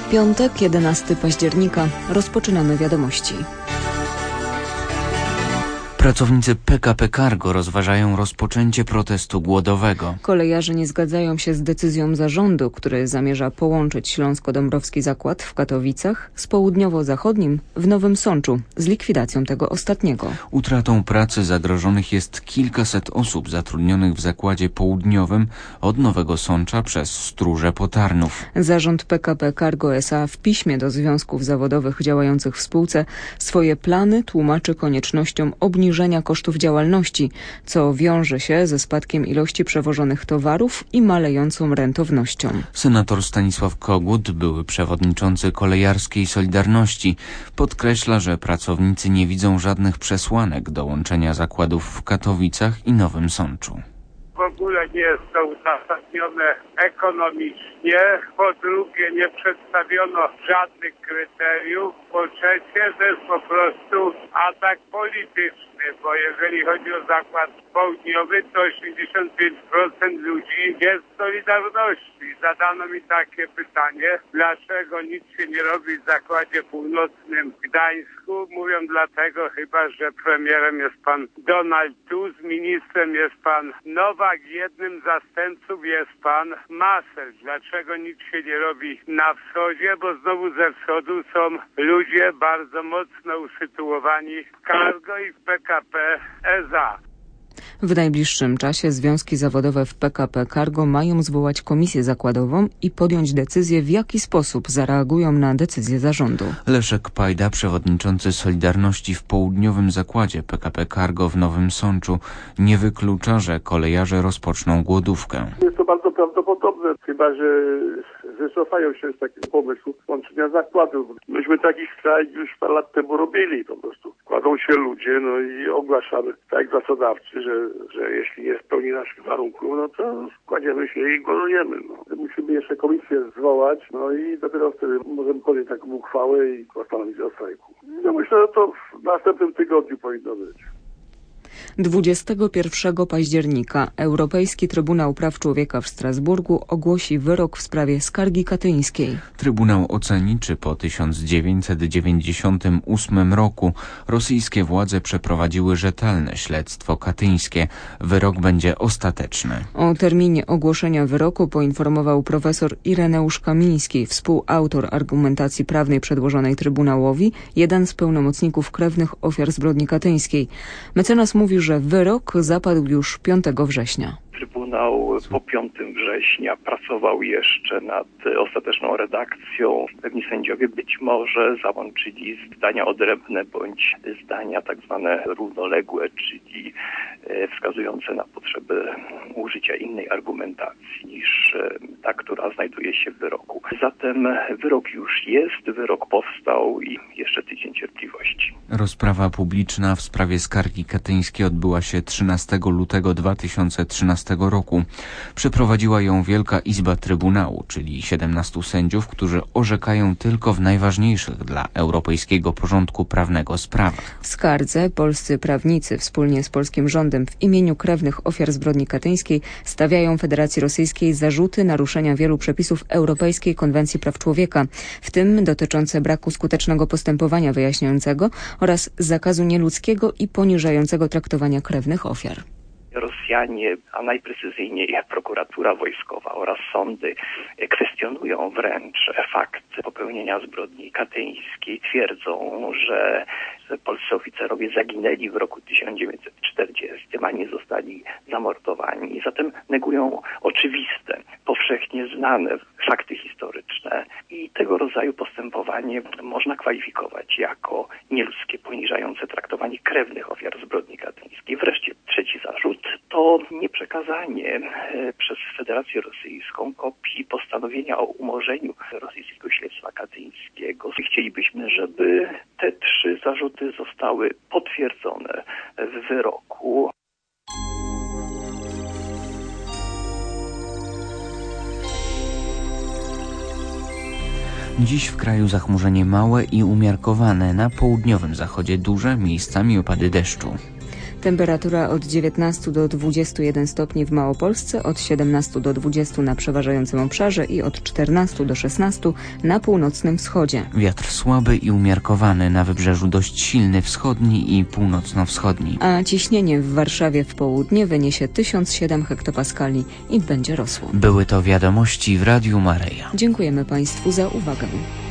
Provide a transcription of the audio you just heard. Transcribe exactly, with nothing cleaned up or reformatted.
Piątek, jedenastego października. Rozpoczynamy wiadomości. Pracownicy P K P Cargo rozważają rozpoczęcie protestu głodowego. Kolejarze nie zgadzają się z decyzją zarządu, który zamierza połączyć Śląsko-Dąbrowski Zakład w Katowicach z południowo-zachodnim w Nowym Sączu z likwidacją tego ostatniego. Utratą pracy zagrożonych jest kilkaset osób zatrudnionych w zakładzie południowym od Nowego Sącza przez Stróże Potarnów. Zarząd P K P Cargo S A w piśmie do związków zawodowych działających w spółce swoje plany tłumaczy koniecznością obniżenia kosztów działalności, co wiąże się ze spadkiem ilości przewożonych towarów i malejącą rentownością. Senator Stanisław Kogut, były przewodniczący Kolejarskiej Solidarności, podkreśla, że pracownicy nie widzą żadnych przesłanek do łączenia zakładów w Katowicach i Nowym Sączu. W ogóle nie jest to uzasadnione ekonomicznie. Po drugie, nie przedstawiono żadnych kryteriów. Po trzecie, to jest po prostu atak polityczny, bo jeżeli chodzi o Zakład Południowy, to osiemdziesiąt pięć procent ludzi jest z Solidarności. Zadano mi takie pytanie, dlaczego nic się nie robi w Zakładzie Północnym w Gdańsku. Mówią dlatego chyba, że premierem jest pan Donald Tusk, ministrem jest pan Nowak, jednym z zastępców jest pan Masel. Dlaczego nic się nie robi na wschodzie? Bo znowu ze wschodu są ludzie bardzo mocno usytuowani w Cargo i w P K P S A. W najbliższym czasie związki zawodowe w P K P Cargo mają zwołać komisję zakładową i podjąć decyzję, w jaki sposób zareagują na decyzję zarządu. Leszek Pajda, przewodniczący Solidarności w południowym zakładzie P K P Cargo w Nowym Sączu, nie wyklucza, że kolejarze rozpoczną głodówkę. Jest to bardzo prawdopodobne, chyba że wycofają się z takiego pomysłu łączenia zakładów. Myśmy taki strajk już parę lat temu robili, po prostu kładą się ludzie, no i ogłaszamy strajk pracodawcy, że, że jeśli nie spełni naszych warunków, no to kładziemy się i głodujemy. No. Musimy jeszcze komisję zwołać, no i dopiero wtedy możemy podjąć taką uchwałę i postanowić o strajku. No myślę, że to w następnym tygodniu powinno być. dwudziestego pierwszego października Europejski Trybunał Praw Człowieka w Strasburgu ogłosi wyrok w sprawie skargi katyńskiej. Trybunał oceni, czy po tysiąc dziewięćset dziewięćdziesiątym ósmym roku rosyjskie władze przeprowadziły rzetelne śledztwo katyńskie. Wyrok będzie ostateczny. O terminie ogłoszenia wyroku poinformował profesor Ireneusz Kamiński, współautor argumentacji prawnej przedłożonej Trybunałowi, jeden z pełnomocników krewnych ofiar zbrodni katyńskiej. Mecenas mówi, że wyrok zapadł już piątego września. Trybunał po piątego września pracował jeszcze nad ostateczną redakcją. Pewni sędziowie być może załączyli zdania odrębne bądź zdania tak zwane równoległe, czyli wskazujące na potrzebę użycia innej argumentacji niż ta, która znajduje się w wyroku. Zatem wyrok już jest, wyrok powstał i jeszcze tydzień cierpliwości. Rozprawa publiczna w sprawie skargi katyńskiej odbyła się trzynastego lutego dwa tysiące trzynastego roku. Przeprowadziła ją Wielka Izba Trybunału, czyli siedemnastu sędziów, którzy orzekają tylko w najważniejszych dla europejskiego porządku prawnego sprawach. W skardze polscy prawnicy wspólnie z polskim rządem w imieniu krewnych ofiar zbrodni katyńskiej stawiają Federacji Rosyjskiej zarzuty naruszenia wielu przepisów Europejskiej Konwencji Praw Człowieka, w tym dotyczące braku skutecznego postępowania wyjaśniającego oraz zakazu nieludzkiego i poniżającego traktowania krewnych ofiar. Rosjanie, a najprecyzyjniej prokuratura wojskowa oraz sądy kwestionują wręcz fakt popełnienia zbrodni katyńskiej. Twierdzą, że polscy oficerowie zaginęli w roku tysiąc dziewięćset czterdziestym, a nie zostali zamordowani. Zatem negują oczywiste, powszechnie znane fakty historyczne i tego rodzaju postępowanie można kwalifikować jako nieludzkie, poniżające traktowanie krewnych ofiar zbrodni katyńskiej. Wreszcie trzeci zarzut to nieprzekazanie przez Federację Rosyjską kopii postanowienia o umorzeniu rosyjskiego śledztwa katyńskiego. Chcielibyśmy, żeby te trzy zarzuty zostały potwierdzone w wyroku. Dziś w kraju zachmurzenie małe i umiarkowane, na południowym zachodzie duże, miejscami opady deszczu. Temperatura od dziewiętnastu do dwudziestu jeden stopni w Małopolsce, od siedemnastu do dwudziestu na przeważającym obszarze i od czternastu do szesnastu na północnym wschodzie. Wiatr słaby i umiarkowany, na wybrzeżu dość silny wschodni i północno-wschodni. A ciśnienie w Warszawie w południe wyniesie tysiąc siedem hektopaskali i będzie rosło. Były to wiadomości w Radiu Maryja. Dziękujemy Państwu za uwagę.